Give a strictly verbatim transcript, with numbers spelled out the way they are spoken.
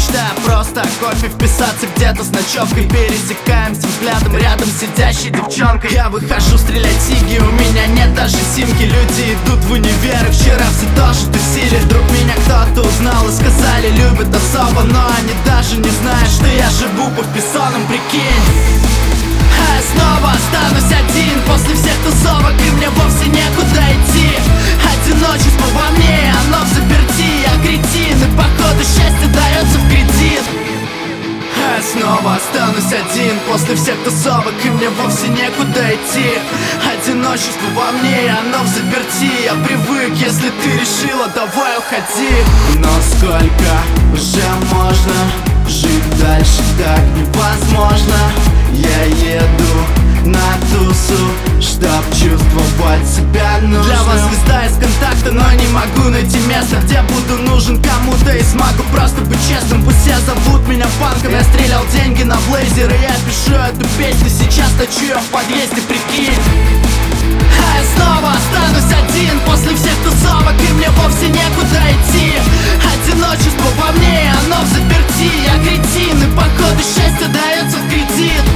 Мечтаю просто кофе вписаться где-то с ночевкой. Пересекаемся взглядом рядом с сидящей девчонкой. Я выхожу стрелять сиги, у меня нет даже симки. Люди идут в универ, и вчера все тоже тусили. Вдруг меня кто-то узнал и сказали, любят особо. Но они даже не знают, что я живу по вписанным, прикинь. А я снова останусь один после всех тусовок, и мне вовсе некуда идти. Одиночество во мне, оно в заперти. Я кретин, и походу счастье дается в кредит. А я снова останусь один после всех тусовок, и мне вовсе некуда идти. Одиночество во мне, и оно в заперти. Я привык, если ты решила, давай уходи. Но сколько уже можно жить дальше, так невозможно. Я еду на тусу, чтоб чувствовать себя нужным. Для вас звезда из контакта, но не могу найти место, где буду нужен кому-то и смогу просто быть честным. Пусть все зовут меня панком, я стрелял деньги на блейзер, и я пишу эту песню, сейчас точу ее в подъезде, прикинь. А я снова останусь один после всех тусовок, и мне вовсе некуда идти. Одиночество во мне, оно в заперти. Я кретин, и походу счастье дается в кредит.